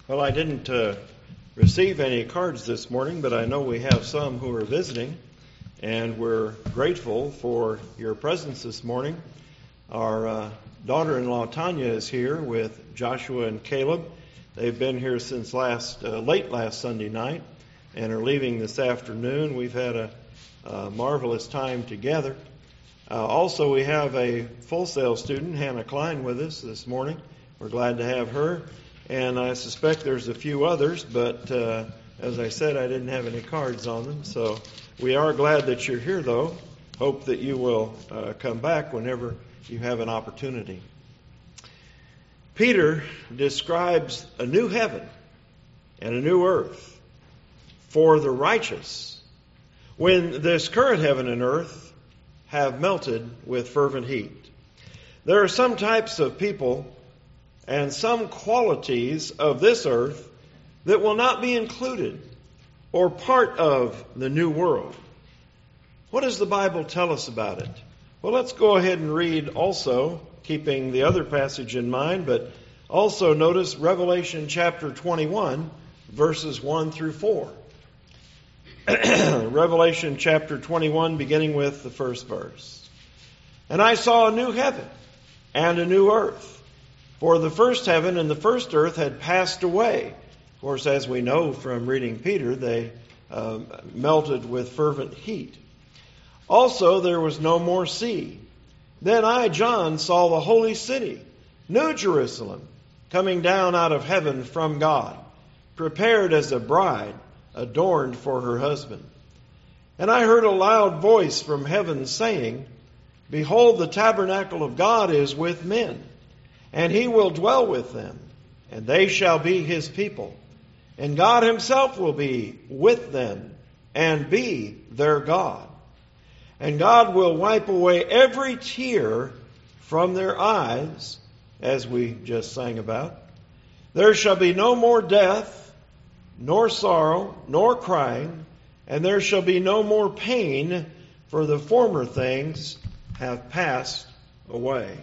Well, I didn't receive any cards this morning, but I know we have some who are visiting, and we're grateful for your presence this morning. Our daughter-in-law Tanya is here with Joshua and Caleb. They've been here since late last Sunday night and are leaving this afternoon. We've had a marvelous time together. Also, we have a Full Sail student, Hannah Klein, with us this morning. We're glad to have her. And I suspect there's a few others, but as I said, I didn't have any cards on them. So we are glad that you're here, though. Hope that you will come back whenever you have an opportunity. Peter describes a new heaven and a new earth for the righteous when this current heaven and earth have melted with fervent heat. There are some types of people and some qualities of this earth that will not be included or part of the new world. What does the Bible tell us about it? Well, let's go ahead and read also, keeping the other passage in mind, but also notice Revelation chapter 21, verses 1 through 4. Revelation chapter 21, beginning with the first verse. And I saw a new heaven and a new earth. For the first heaven and the first earth had passed away. Of course, as we know from reading Peter, they melted with fervent heat. Also, there was no more sea. Then I, John, saw the holy city, New Jerusalem, coming down out of heaven from God, prepared as a bride, adorned for her husband. And I heard a loud voice from heaven saying, Behold, the tabernacle of God is with men, and he will dwell with them, and they shall be his people. And God himself will be with them, and be their God. And God will wipe away every tear from their eyes, as we just sang about. There shall be no more death, nor sorrow, nor crying, and there shall be no more pain, for the former things have passed away.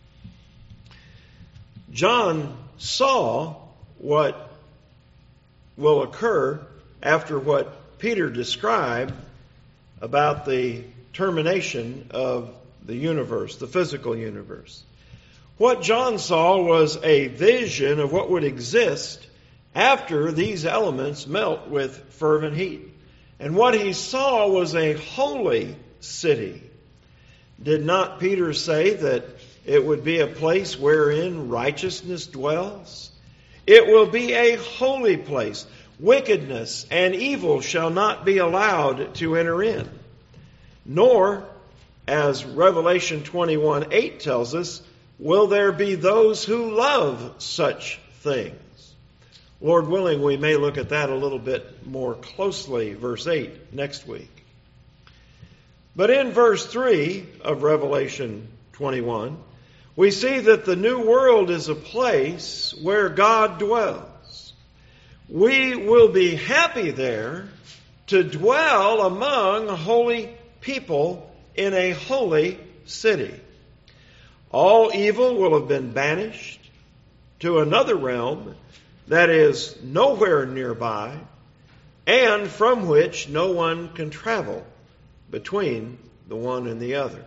John saw what will occur after what Peter described about the termination of the universe, the physical universe. What John saw was a vision of what would exist after these elements melt with fervent heat. And what he saw was a holy city. Did not Peter say that it would be a place wherein righteousness dwells? It will be a holy place. Wickedness and evil shall not be allowed to enter in. Nor, as Revelation 21:8 tells us, will there be those who love such things. Lord willing, we may look at that a little bit more closely, verse 8, next week. But in verse 3 of Revelation 21, we see that the new world is a place where God dwells. We will be happy there to dwell among holy people in a holy city. All evil will have been banished to another realm that is nowhere nearby and from which no one can travel between the one and the other.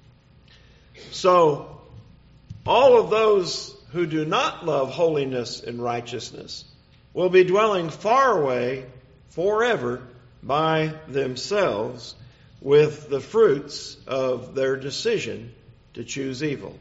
So, all of those who do not love holiness and righteousness will be dwelling far away forever by themselves with the fruits of their decision to choose evil.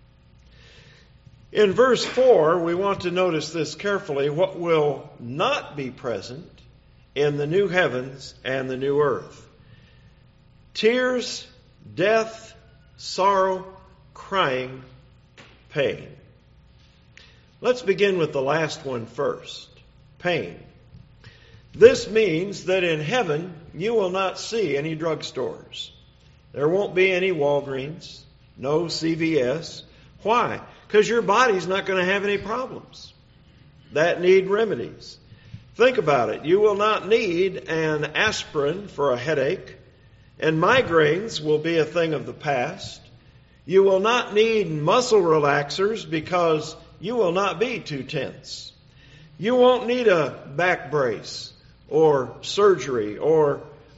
In verse 4, we want to notice this carefully, what will not be present in the new heavens and the new earth. Tears, death, sorrow, crying, pain. Let's begin with the last one first. Pain. This means that in heaven you will not see any drugstores. There won't be any Walgreens, no CVS. Why? Because your body's not going to have any problems that need remedies. Think about it. You will not need an aspirin for a headache, and migraines will be a thing of the past. You will not need muscle relaxers because you will not be too tense. You won't need a back brace or surgery or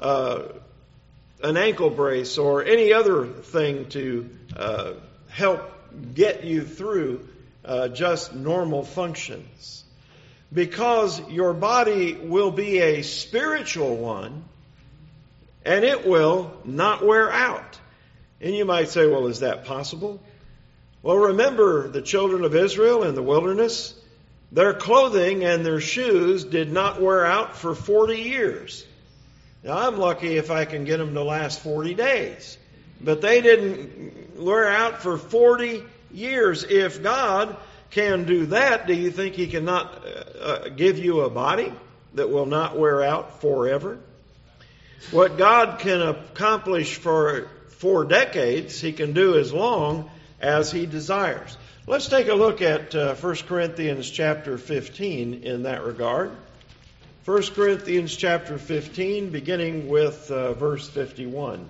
an ankle brace or any other thing to help get you through just normal functions. Because your body will be a spiritual one, and it will not wear out. And you might say, well, is that possible? Well, remember the children of Israel in the wilderness? Their clothing and their shoes did not wear out for 40 years. Now, I'm lucky if I can get them to last 40 days. But they didn't wear out for 40 years. If God can do that, do you think He cannot give you a body that will not wear out forever? What God can accomplish for 4 decades, He can do as long as He desires. Let's take a look at 1 Corinthians chapter 15 in that regard. 1 Corinthians chapter 15, beginning with verse 51.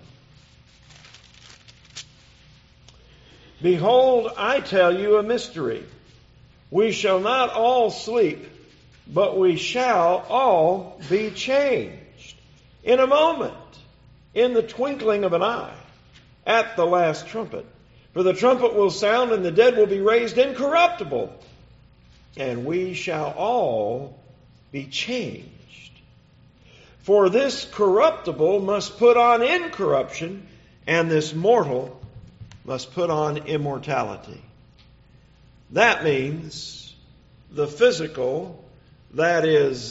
Behold, I tell you a mystery. We shall not all sleep, but we shall all be changed. In a moment, in the twinkling of an eye, at the last trumpet. For the trumpet will sound, and the dead will be raised incorruptible, and we shall all be changed. For this corruptible must put on incorruption, and this mortal must put on immortality. That means the physical that is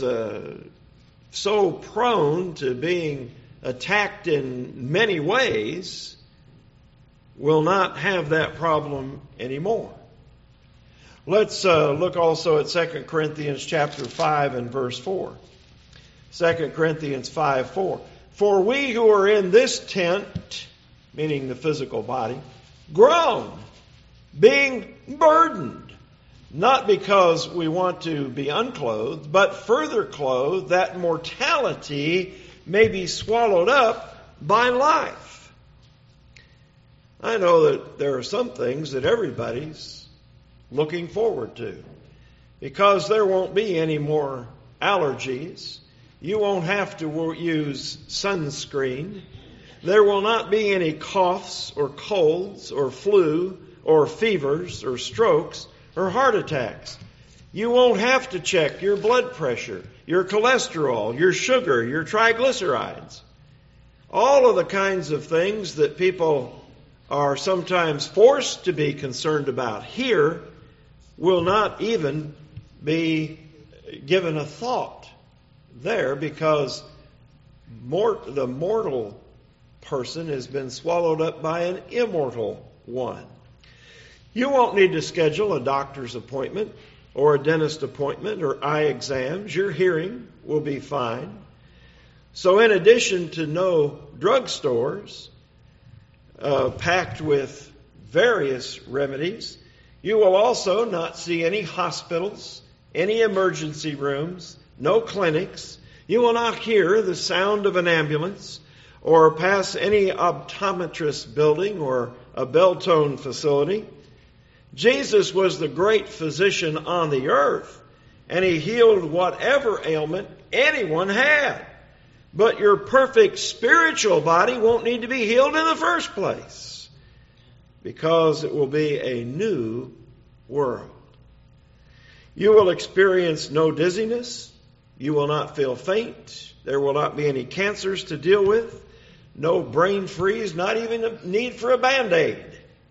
so prone to being attacked in many ways will not have that problem anymore. Let's look also at 2 Corinthians chapter 5 and verse 4. 2 Corinthians 5:4. For we who are in this tent, meaning the physical body, groan, being burdened, not because we want to be unclothed, but further clothed, that mortality may be swallowed up by life. I know that there are some things that everybody's looking forward to, because there won't be any more allergies. You won't have to use sunscreen. There will not be any coughs or colds or flu or fevers or strokes or heart attacks. You won't have to check your blood pressure, your cholesterol, your sugar, your triglycerides. All of the kinds of things that people are sometimes forced to be concerned about here will not even be given a thought there, because the mortal person has been swallowed up by an immortal one. You won't need to schedule a doctor's appointment or a dentist appointment or eye exams. Your hearing will be fine. So in addition to no drugstores packed with various remedies, you will also not see any hospitals, any emergency rooms, no clinics. You will not hear the sound of an ambulance or pass any optometrist building or a Beltone facility. Jesus was the great physician on the earth, and He healed whatever ailment anyone had. But your perfect spiritual body won't need to be healed in the first place, because it will be a new world. You will experience no dizziness. You will not feel faint. There will not be any cancers to deal with. No brain freeze, not even a need for a Band-Aid.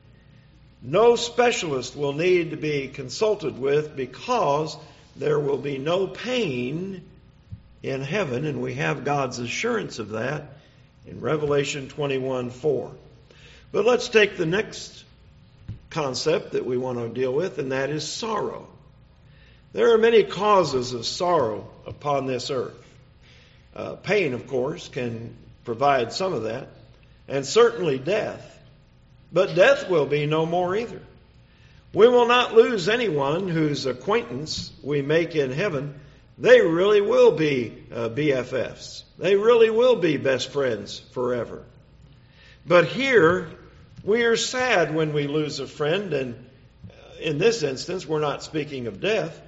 No specialist will need to be consulted with, because there will be no pain in heaven, and we have God's assurance of that in Revelation 21:4. But let's take the next concept that we want to deal with, and that is sorrow. There are many causes of sorrow upon this earth. Pain, of course, can provide some of that, and certainly death. But death will be no more either. We will not lose anyone whose acquaintance we make in heaven. They really will be BFFs. They really will be best friends forever. But here, we are sad when we lose a friend, and in this instance, we're not speaking of death.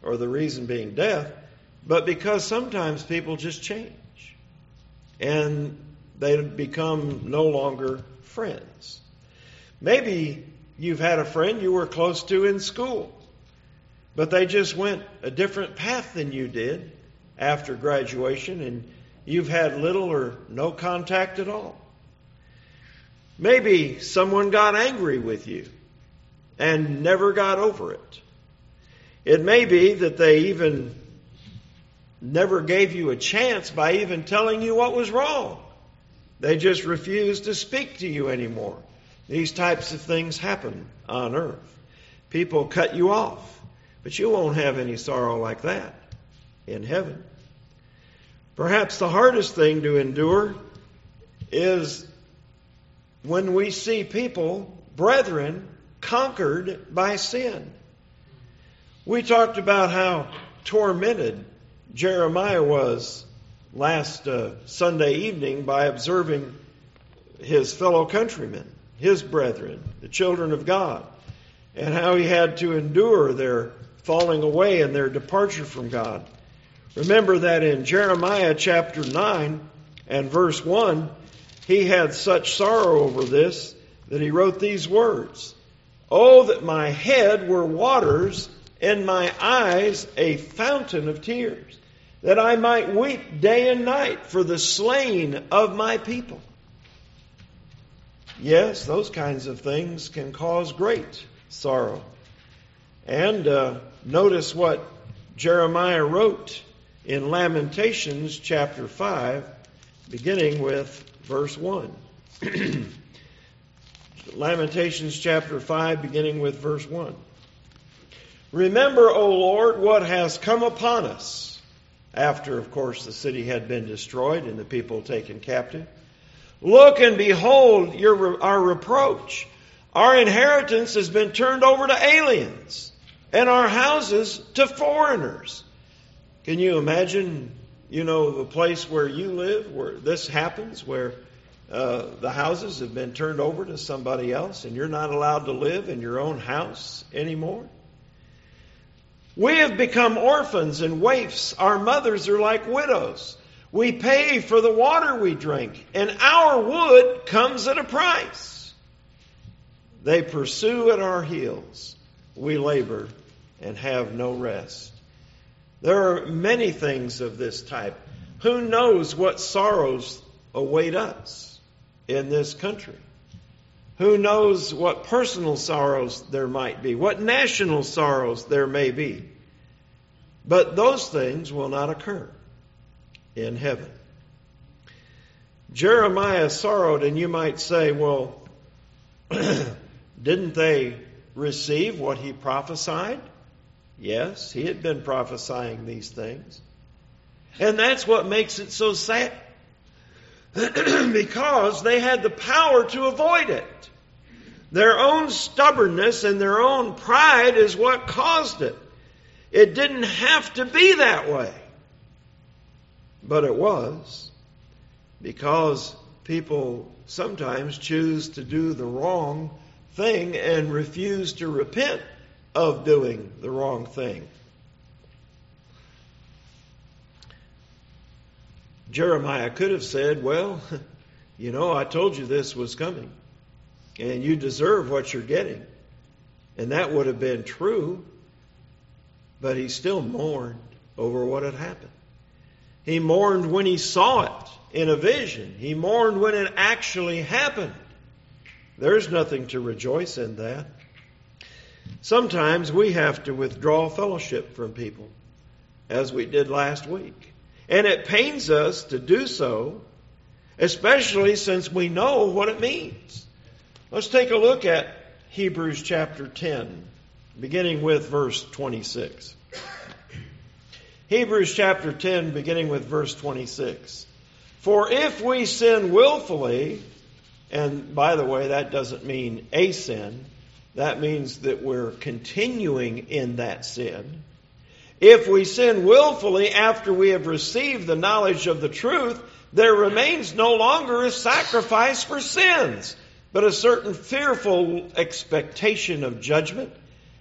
or the reason being death, but because sometimes people just change and they become no longer friends. Maybe you've had a friend you were close to in school, but they just went a different path than you did after graduation, and you've had little or no contact at all. Maybe someone got angry with you and never got over it. It may be that they even never gave you a chance by even telling you what was wrong. They just refused to speak to you anymore. These types of things happen on earth. People cut you off, but you won't have any sorrow like that in heaven. Perhaps the hardest thing to endure is when we see people, brethren, conquered by sin. We talked about how tormented Jeremiah was last Sunday evening by observing his fellow countrymen, his brethren, the children of God, and how he had to endure their falling away and their departure from God. Remember that in Jeremiah chapter 9 and verse 1, he had such sorrow over this that he wrote these words, "Oh, that my head were waters and my eyes a fountain of tears, that I might weep day and night for the slain of my people." Yes, those kinds of things can cause great sorrow. And notice what Jeremiah wrote in Lamentations chapter 5, beginning with verse 1. Lamentations chapter 5, beginning with verse 1. "Remember, O Lord, what has come upon us," after, of course, the city had been destroyed and the people taken captive. "Look and behold our reproach. Our inheritance has been turned over to aliens, and our houses to foreigners." Can you imagine, the place where you live, where this happens, where the houses have been turned over to somebody else, and you're not allowed to live in your own house anymore? "We have become orphans and waifs. Our mothers are like widows. We pay for the water we drink, and our wood comes at a price. They pursue at our heels. We labor and have no rest." There are many things of this type. Who knows what sorrows await us in this country? Who knows what personal sorrows there might be, what national sorrows there may be. But those things will not occur in heaven. Jeremiah sorrowed, and you might say, well, didn't they receive what he prophesied? Yes, he had been prophesying these things. And that's what makes it so sad. Because they had the power to avoid it. Their own stubbornness and their own pride is what caused it. It didn't have to be that way. But it was. Because people sometimes choose to do the wrong thing and refuse to repent of doing the wrong thing. Jeremiah could have said, well, I told you this was coming, and you deserve what you're getting. And that would have been true, but he still mourned over what had happened. He mourned when he saw it in a vision. He mourned when it actually happened. There's nothing to rejoice in that. Sometimes we have to withdraw fellowship from people, as we did last week. And it pains us to do so, especially since we know what it means. Let's take a look at Hebrews chapter 10, beginning with verse 26. Hebrews chapter 10, beginning with verse 26. "For if we sin willfully," and by the way, that doesn't mean a sin. That means that we're continuing in that sin. "If we sin willfully after we have received the knowledge of the truth, there remains no longer a sacrifice for sins, but a certain fearful expectation of judgment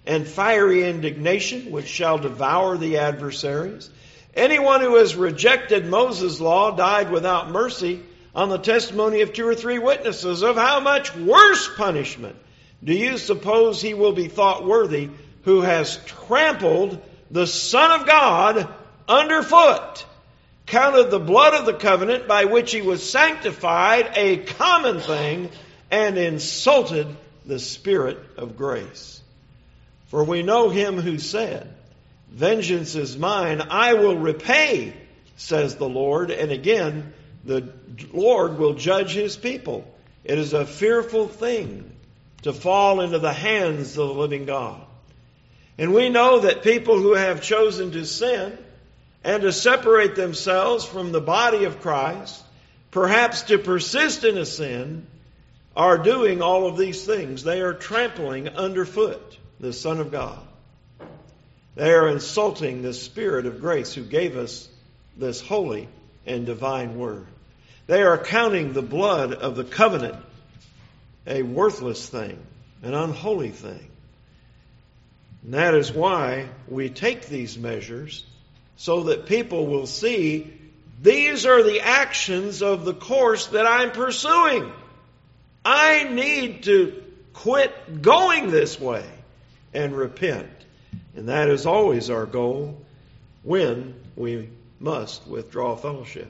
and fiery indignation, which shall devour the adversaries. Anyone who has rejected Moses' law died without mercy on the testimony of 2 or 3 witnesses. Of how much worse punishment do you suppose he will be thought worthy who has trampled the Son of God underfoot, counted the blood of the covenant by which he was sanctified a common thing, and insulted the Spirit of grace? For we know him who said, vengeance is mine, I will repay, says the Lord. And again, the Lord will judge his people. It is a fearful thing to fall into the hands of the living God. And we know that people who have chosen to sin and to separate themselves from the body of Christ, perhaps to persist in a sin, are doing all of these things. They are trampling underfoot the Son of God. They are insulting the Spirit of grace who gave us this holy and divine word. They are counting the blood of the covenant a worthless thing, an unholy thing. And that is why we take these measures, so that people will see these are the actions of the course that I'm pursuing. I need to quit going this way and repent. And that is always our goal when we must withdraw fellowship.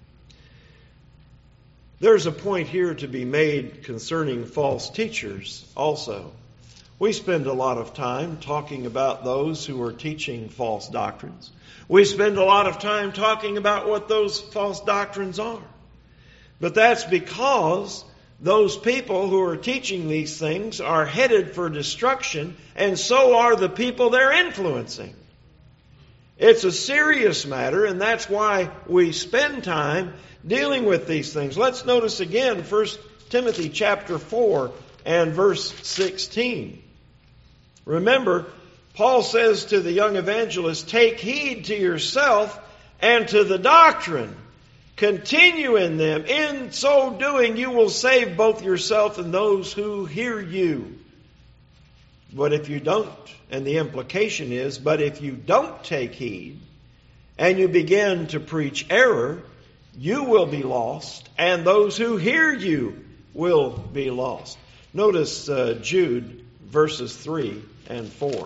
There's a point here to be made concerning false teachers also. We spend a lot of time talking about those who are teaching false doctrines. We spend a lot of time talking about what those false doctrines are. But that's because those people who are teaching these things are headed for destruction, and so are the people they're influencing. It's a serious matter, and that's why we spend time dealing with these things. Let's notice again 1 Timothy chapter 4 and verse 16. Remember, Paul says to the young evangelist, take heed to yourself and to the doctrine. Continue in them. In so doing, you will save both yourself and those who hear you. But if you don't, and the implication is, but if you don't take heed and you begin to preach error, you will be lost, and those who hear you will be lost. Notice Jude verses 3 and 4.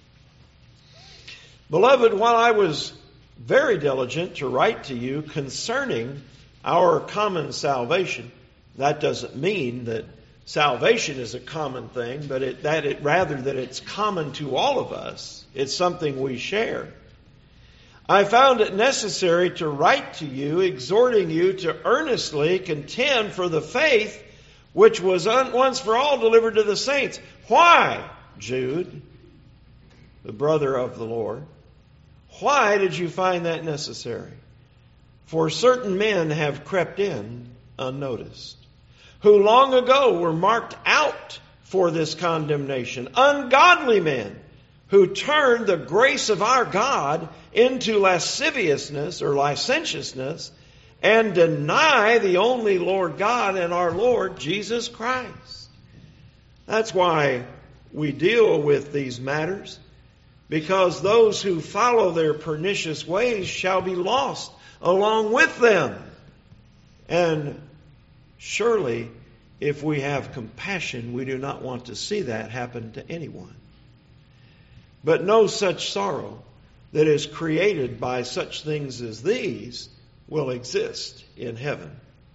Beloved, while I was very diligent to write to you concerning our common salvation, that doesn't mean that salvation is a common thing, but rather that it's common to all of us. It's something we share. I found it necessary to write to you, exhorting you to earnestly contend for the faith which was once for all delivered to the saints. Why, Jude, the brother of the Lord? Why did you find that necessary? For certain men have crept in unnoticed, who long ago were marked out for this condemnation, ungodly men, who turned the grace of our God into lasciviousness or licentiousness, and deny the only Lord God and our Lord Jesus Christ. That's why we deal with these matters, because those who follow their pernicious ways shall be lost along with them. And surely, if we have compassion, we do not want to see that happen to anyone. But no such sorrow that is created by such things as these will exist in heaven.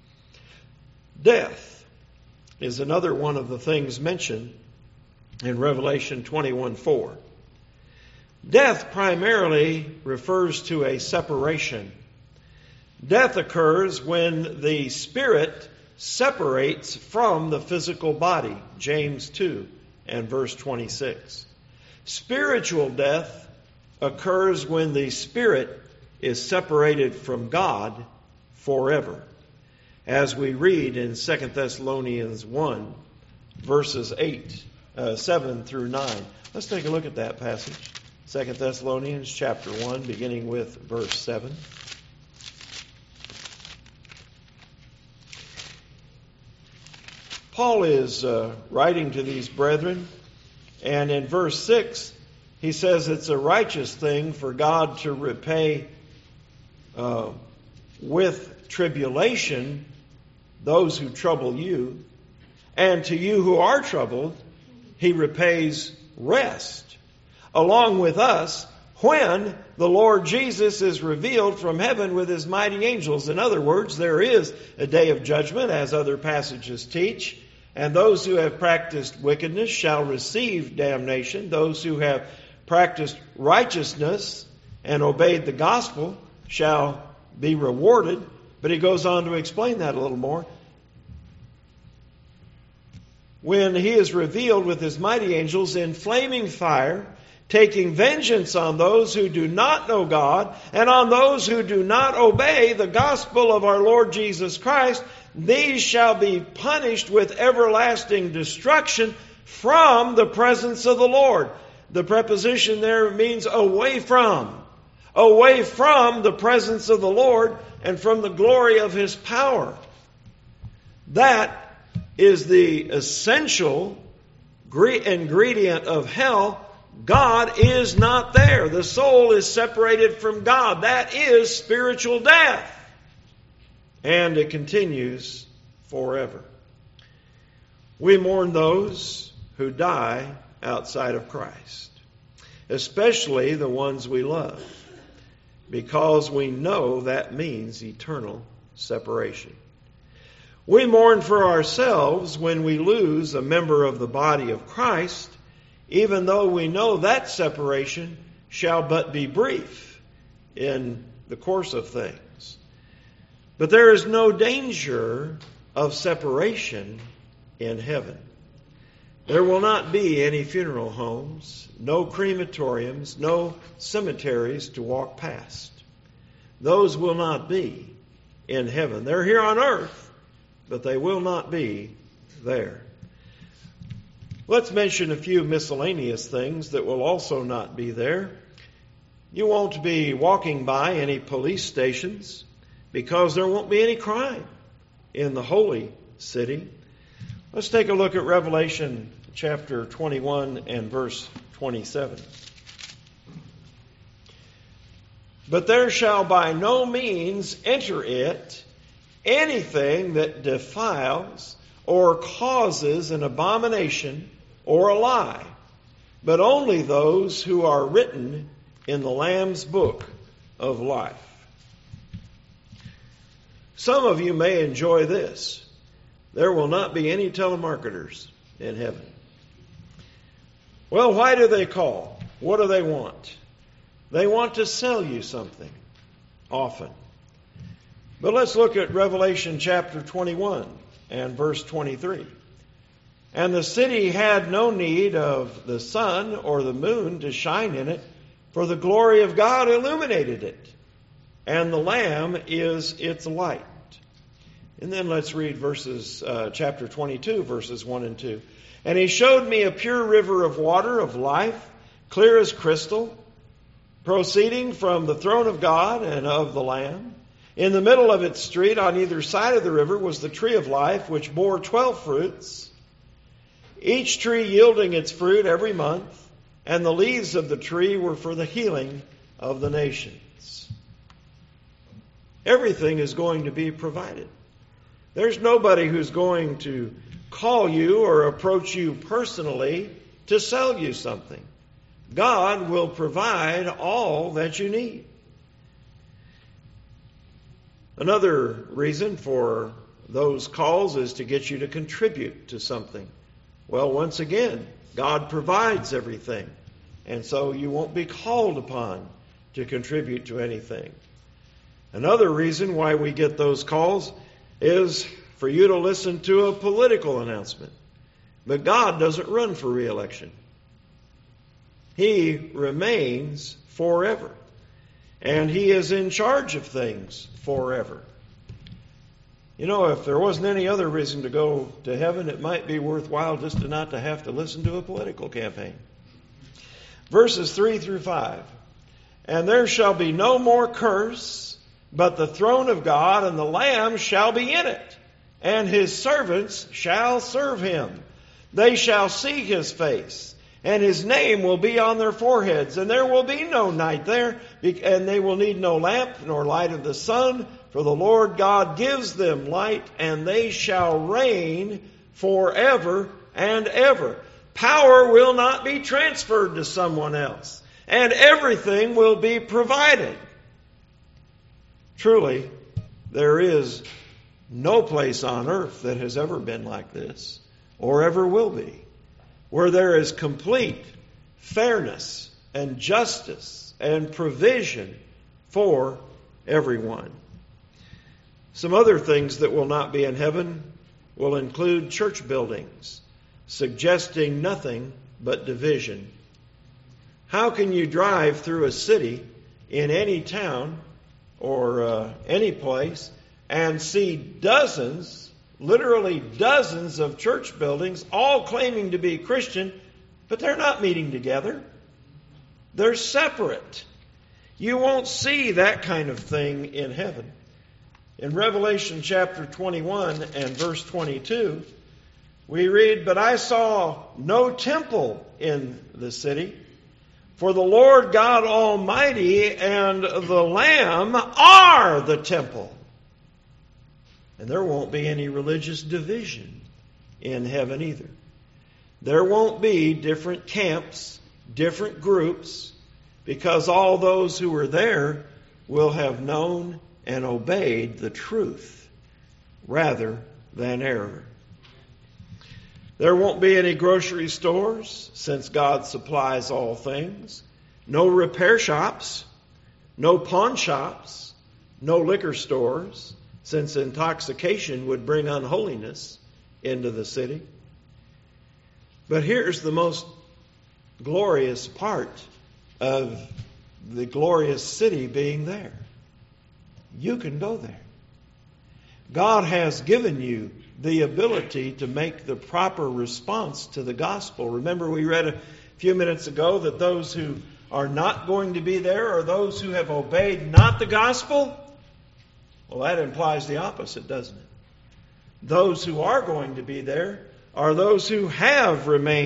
Death is another one of the things mentioned in Revelation 21:4. Death primarily refers to a separation. Death occurs when the spirit separates from the physical body, James 2 and verse 26. Spiritual death occurs when the spirit is separated from God forever, as we read in 2 Thessalonians 1, verses 7 through 9. Let's take a look at that passage. 2 Thessalonians chapter 1, beginning with verse 7. Paul is writing to these brethren, And in verse 6, he says it's a righteous thing for God to repay with tribulation those who trouble you. And to you who are troubled, he repays rest, along with us, when the Lord Jesus is revealed from heaven with his mighty angels. In other words, there is a day of judgment, as other passages teach, and those who have practiced wickedness shall receive damnation. Those who have practiced righteousness and obeyed the gospel shall be rewarded. But he goes on to explain that a little more. When he is revealed with his mighty angels in flaming fire, taking vengeance on those who do not know God and on those who do not obey the gospel of our Lord Jesus Christ, these shall be punished with everlasting destruction from the presence of the Lord. The preposition there means away from the presence of the Lord and from the glory of his power. That is the essential ingredient of hell. God is not there. The soul is separated from God. That is spiritual death. And it continues forever. We mourn those who die outside of Christ, especially the ones we love, because we know that means eternal separation. We mourn for ourselves when we lose a member of the body of Christ, even though we know that separation shall but be brief in the course of things. But there is no danger of separation in heaven. There will not be any funeral homes, no crematoriums, no cemeteries to walk past. Those will not be in heaven. They're here on earth, but they will not be there. Let's mention a few miscellaneous things that will also not be there. You won't be walking by any police stations because there won't be any crime in the holy city. Let's take a look at Revelation chapter 21 and verse 27. But there shall by no means enter it anything that defiles or causes an abomination or a lie, but only those who are written in the Lamb's book of life. Some of you may enjoy this. There will not be any telemarketers in heaven. Well, why do they call? What do they want? They want to sell you something, often. But let's look at Revelation chapter 21 and verse 23. And the city had no need of the sun or the moon to shine in it, for the glory of God illuminated it, and the Lamb is its light. And then let's read chapter 22, verses 1 and 2. And he showed me a pure river of water of life, clear as crystal, proceeding from the throne of God and of the Lamb. In the middle of its street, on either side of the river, was the tree of life, which bore 12 fruits, each tree yielding its fruit every month, and the leaves of the tree were for the healing of the nations. Everything is going to be provided. There's nobody who's going to call you or approach you personally to sell you something. God will provide all that you need. Another reason for those calls is to get you to contribute to something. Well, once again, God provides everything, and so you won't be called upon to contribute to anything. Another reason why we get those calls is for you to listen to a political announcement. But God doesn't run for re-election. He remains forever. And He is in charge of things forever. You know, if there wasn't any other reason to go to heaven, it might be worthwhile just to not to have to listen to a political campaign. Verses 3 through 5. And there shall be no more curse, but the throne of God and the Lamb shall be in it, and His servants shall serve Him. They shall see His face, And His name will be on their foreheads, and there will be no night there, and they will need no lamp nor light of the sun, for the Lord God gives them light, and they shall reign forever and ever. Power will not be transferred to someone else, and everything will be provided. Truly, there is no place on earth that has ever been like this, or ever will be, where there is complete fairness and justice and provision for everyone. Some other things that will not be in heaven will include church buildings, suggesting nothing but division. How can you drive through a city in any town or any place and see dozens, literally dozens of church buildings, all claiming to be Christian, but they're not meeting together? They're separate. You won't see that kind of thing in heaven. In Revelation chapter 21 and verse 22, we read, "But I saw no temple in the city, for the Lord God Almighty and the Lamb are the temple." And there won't be any religious division in heaven either. There won't be different camps, different groups, because all those who are there will have known and obeyed the truth rather than error. There won't be any grocery stores, since God supplies all things. No repair shops, no pawn shops, no liquor stores, since intoxication would bring unholiness into the city. But here's the most glorious part of the glorious city being there. You can go there. God has given you the ability to make the proper response to the gospel. Remember, we read a few minutes ago that those who are not going to be there are those who have obeyed not the gospel. Well, that implies the opposite, doesn't it? Those who are going to be there are those who have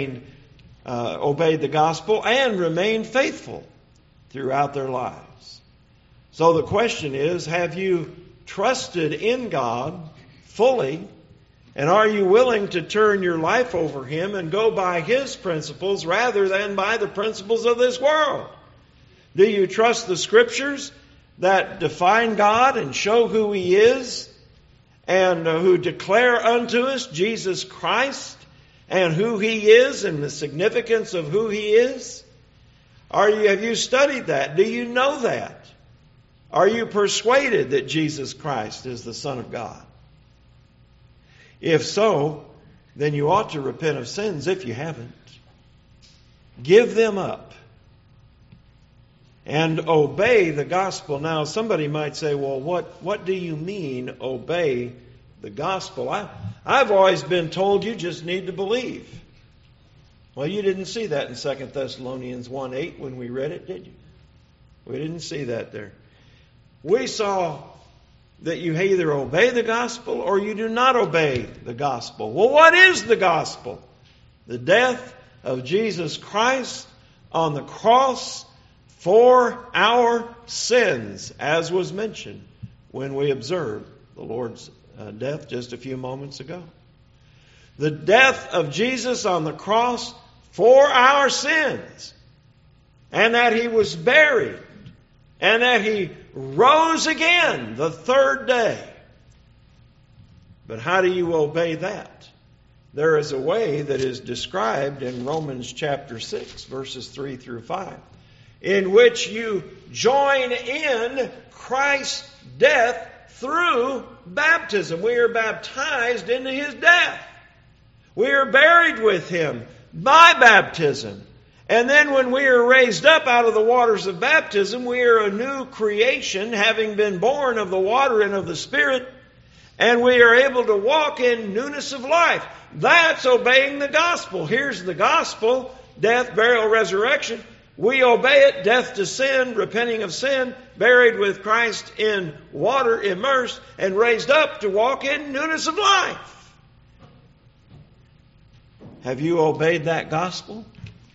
obeyed the gospel and remained faithful throughout their lives. So the question is, have you trusted in God fully, and are you willing to turn your life over Him and go by His principles rather than by the principles of this world? Do you trust the Scriptures that define God and show who He is, and who declare unto us Jesus Christ and who He is and the significance of who He is? Have you studied that? Do you know that? Are you persuaded that Jesus Christ is the Son of God? If so, then you ought to repent of sins if you haven't. Give them up and obey the gospel. Now, somebody might say, well, what do you mean, obey the gospel? I've always been told you just need to believe. Well, you didn't see that in 2 Thessalonians 1:8 when we read it, did you? We didn't see that there. We saw that you either obey the gospel or you do not obey the gospel. Well, what is the gospel? The death of Jesus Christ on the cross for our sins, as was mentioned when we observed the Lord's death just a few moments ago. The death of Jesus on the cross for our sins, and that He was buried, and that He rose again the third day. But how do you obey that? There is a way that is described in Romans chapter 6, verses 3 through 5, in which you join in Christ's death through baptism. We are baptized into His death. We are buried with Him by baptism. And then when we are raised up out of the waters of baptism, we are a new creation, having been born of the water and of the Spirit, and we are able to walk in newness of life. That's obeying the gospel. Here's the gospel: death, burial, resurrection. We obey it: death to sin, repenting of sin, buried with Christ in water, immersed, and raised up to walk in newness of life. Have you obeyed that gospel?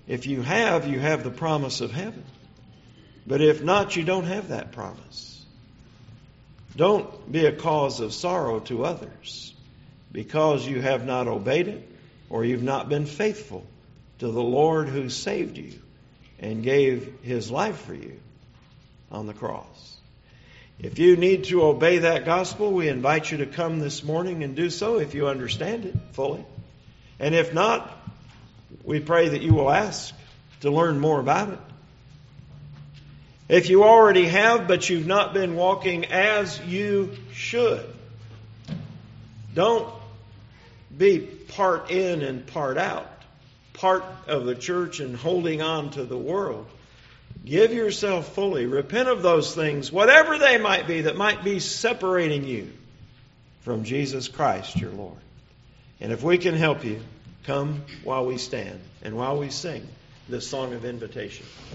If you have the promise of heaven. But if not, you don't have that promise. Don't be a cause of sorrow to others because you have not obeyed it or you've not been faithful to the Lord who saved you and gave His life for you on the cross. If you need to obey that gospel, we invite you to come this morning and do so if you understand it fully. And if not, we pray that you will ask to learn more about it. If you already have, but you've not been walking as you should, don't be part in and part out, part of the church and holding on to the world. Give yourself fully. Repent of those things, whatever they might be, that might be separating you from Jesus Christ, your Lord. And if we can help you, come while we stand and while we sing this song of invitation.